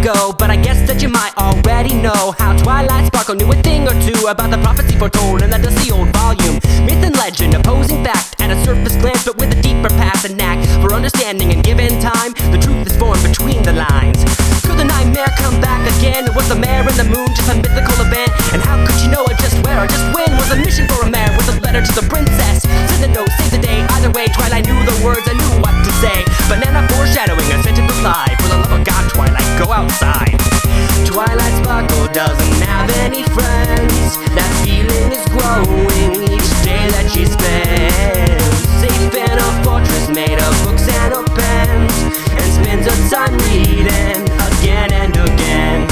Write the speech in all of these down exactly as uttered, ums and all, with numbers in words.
ago, but I guess that you might already know how Twilight Sparkle knew a thing or two about the prophecy foretold in that dusty old volume. Myth and legend, opposing fact, and a surface glance, but with a deeper path and knack for understanding. And given time, the truth is formed between the lines. Could the nightmare come back again? Was the mare in the moon just a mythical event? And how could you know it just where or just when? Was a mission for a mare with a letter to the princess? Send a note, save the day. Either way, Twilight knew the words, I knew what to say. Banana foreshadowing, a scented reply. For the love of God, Twilight, go outside. Twilight Sparkle doesn't have any friends. That feeling is growing each day that she spends safe in a fortress made of books and her pens, and spends her time reading again and again.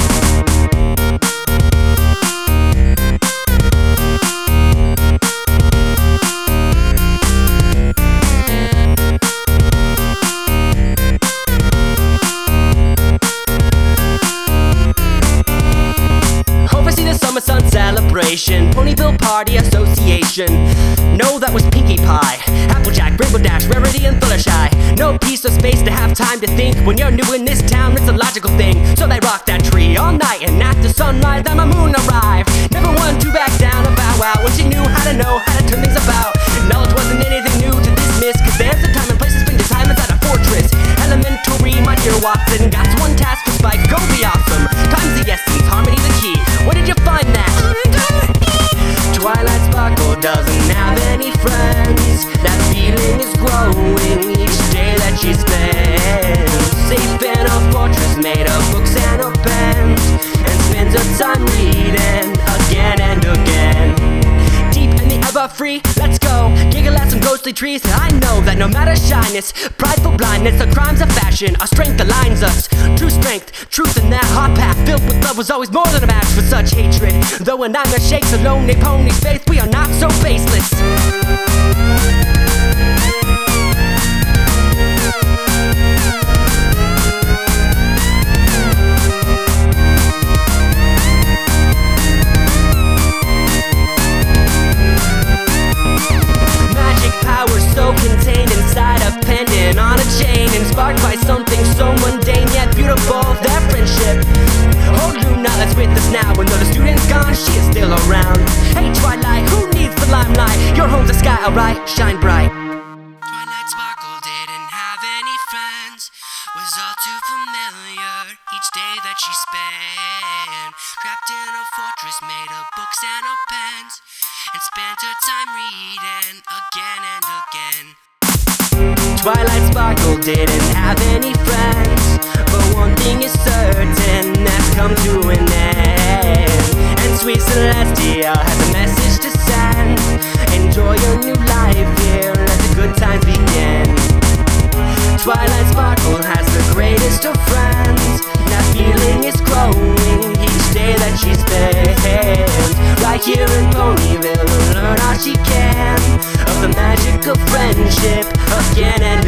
Oversee the Summer Sun Celebration, Ponyville Party Association. No, that was Pinkie Pie, Applejack, Rainbow Dash, Rarity, and Fluttershy. No peace or space to have time to think. When you're new in this town, it's a logical thing. So they rocked that tree all night, and after sunrise, then the moon arrived. Never one to back down or bow out when she knew how to know how to turn things about. Knowledge wasn't anything new to this miss, cause there's a time and place to spend your time inside a fortress. Elementary, my dear Watson, got one task for Spike, go be awesome. Time's the essence, harmony the key. Where did you find that? Twilight Sparkle doesn't have any friends. That feeling is growing each day that she spends safe in a fortress made of books and her pens, and spends her time reading again and again. Deep in the Everfree, let's go giggle at some ghostly trees. I know that no matter shyness, prideful blindness, or crimes of fashion, our strength aligns us. True strength, truth in that hot path filled with love was always more than a match for such hatred. Though a nightmare shakes a lonely pony's faith, we are not so baseless. Contained inside a pendant on a chain, and sparked by something so mundane yet beautiful, their friendship. Old Luna is with us now, and though the student's gone, she is still around. Hey Twilight, who needs the limelight? Your home's the sky, alright, shine bright. Twilight Sparkle didn't have any friends, was all too familiar each day that she spent trapped in a fortress made of books and her pens, and spent her time reading again and again. Twilight Sparkle didn't have any friends, but one thing is certain, that's come to an end. And sweet Celestia has a message to send. Enjoy your new life here, let the good times begin. Twilight Sparkle has the greatest of friends. That feeling is growing each day that she spends right here in Ponyville. Learn all she can of the magic of friendship again and